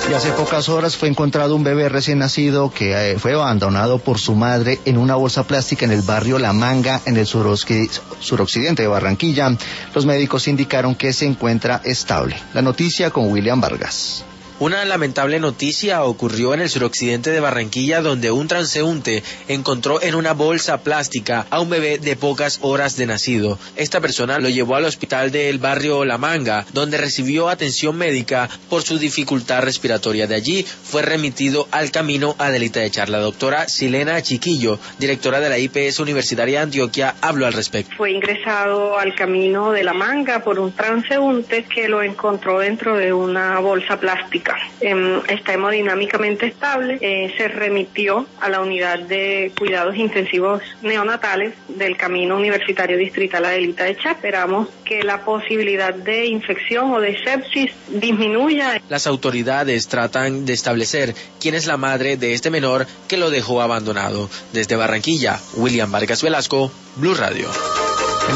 Y hace pocas horas fue encontrado un bebé recién nacido que fue abandonado por su madre en una bolsa plástica en el barrio La Manga, en el suroccidente de Barranquilla. Los médicos indicaron que se encuentra estable. La noticia con William Vargas. Una lamentable noticia ocurrió en el suroccidente de Barranquilla, donde un transeúnte encontró en una bolsa plástica a un bebé de pocas horas de nacido. Esta persona lo llevó al hospital del barrio La Manga, donde recibió atención médica por su dificultad respiratoria. De allí fue remitido al Camino Adelita Echar. La doctora Silena Chiquillo, directora de la IPS Universitaria de Antioquia, habló al respecto. Fue ingresado al Camino de La Manga por un transeúnte que lo encontró dentro de una bolsa plástica. Está hemodinámicamente estable, se remitió a la unidad de cuidados intensivos neonatales del Camino Universitario Distrital Adelita Echar. Esperamos que la posibilidad de infección o de sepsis disminuya. Las autoridades tratan de establecer quién es la madre de este menor que lo dejó abandonado. Desde Barranquilla, William Vargas Velasco, Blue Radio.